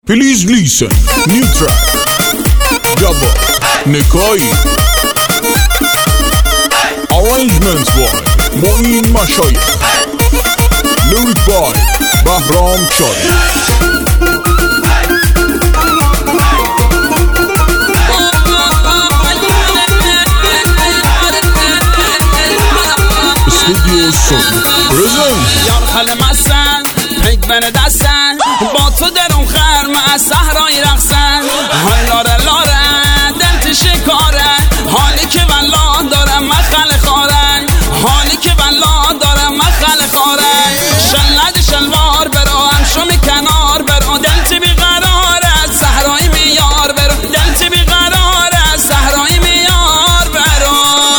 Please listen. New track. Gabba Nekai. Arrangements by Moin Mashayekh. Lyric by Bahram Shadi. Studio Sound present. یار خل مستن پیک بن دستن با تو درون خرم از صحرای رقصن های لاره لاره دل تو شکاره حالی که والله دارم مخل خاره حالی که والله دارم مخل خاره شلد شلوار برو همشو کنار برو دل تو بیقرار از صحرای میار برو دل تو بیقرار از صحرای میار برو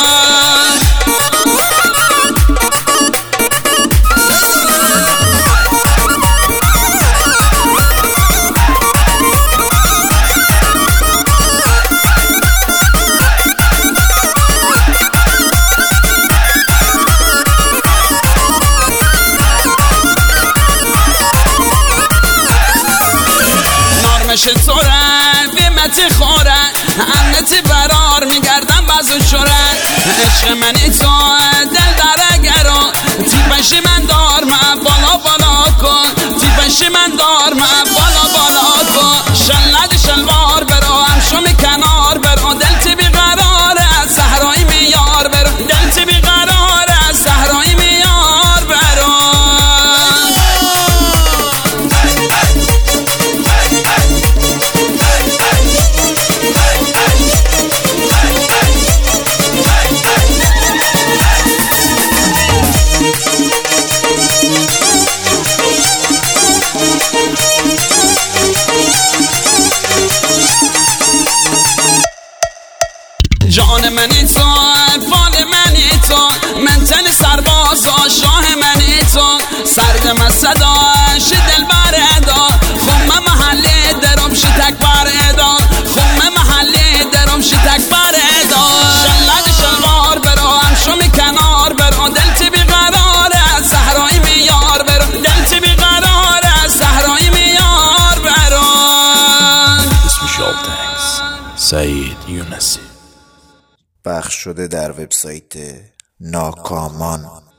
شطورن بیمتی خورن امنتی برار میگردم بازو شورن عشق منی تو دل درگرو تیپشی من دار من بالا بالا کن تیپشی من دار من بالا بالا کن شلد شلوار برو همشو کنار برو دل تی بیقرار از صحرای میار برو دل تی بیقرار از صحرای میار برو جان منی تو فال منی تو من تن سرباز و شاه منی تو سرد من صداش دل بردا خم محله درم شتک بردا خم محله درم شتک بردا شلد شلوار برو همشو کنار برو دل تی بیقرار از صحرای میار برو دل تی بیقرار از صحرای میار برو Special thanks سعید یونسی. پخش شده در وبسایت ناکامان.